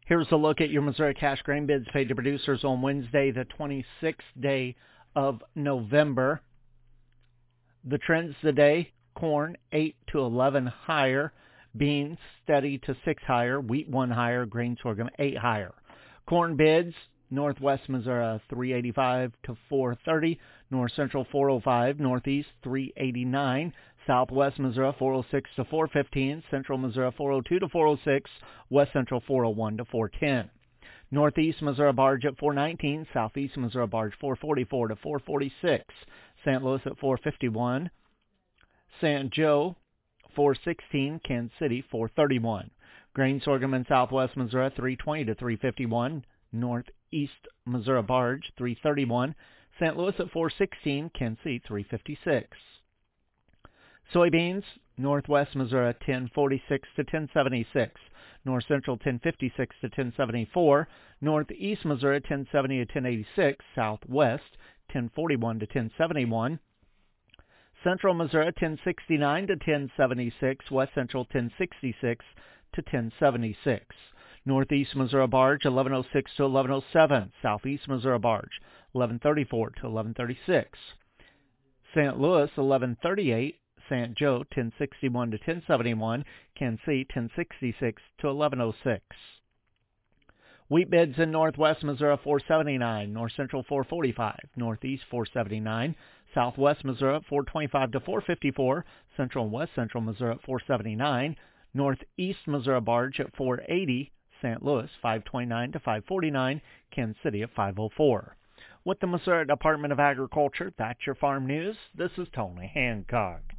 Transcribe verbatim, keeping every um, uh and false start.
Here's a look at your Missouri cash grain bids paid to producers on Wednesday, the twenty-sixth day of November. The trends today: corn eight to eleven higher, beans steady to six higher, wheat one higher, grain sorghum eight higher. Corn bids: Northwest Missouri three eighty-five to four thirty, North Central four oh five, Northeast three eighty-nine, Southwest Missouri four oh six to four fifteen, Central Missouri four oh two to four oh six, West Central four oh one to four ten. Northeast Missouri barge at four nineteen, Southeast Missouri barge four forty-four to four forty-six, Saint Louis at four fifty-one, Saint Joe four sixteen, Kansas City four thirty-one. Grain sorghum in Southwest Missouri three twenty to three fifty-one, Northeast Missouri barge three thirty-one, Saint Louis at four sixteen, Kansas City three fifty-six. Soybeans, Northwest Missouri ten forty-six to ten seventy-six, North Central ten fifty-six to ten seventy-four, Northeast Missouri ten seventy to ten eighty-six, Southwest ten forty-one to ten seventy-one, Central Missouri ten sixty-nine to ten seventy-six, West Central ten sixty-six to ten seventy-six. Northeast Missouri barge eleven oh six to eleven oh seven, Southeast Missouri barge eleven thirty-four to eleven thirty-six. Saint Louis eleven thirty-eight, Saint Joe ten sixty-one to ten seventy-one, Kansas City ten sixty-six to eleven oh six. Wheat bids in Northwest Missouri four seventy-nine, North Central four forty-five, Northeast four seventy-nine, Southwest Missouri four twenty-five to four fifty-four, Central and West Central Missouri four seventy-nine, Northeast Missouri barge at four eighty, Saint Louis five twenty-nine to five forty-nine, Kansas City at five oh four. With the Missouri Department of Agriculture, that's your farm news. This is Tony Hancock.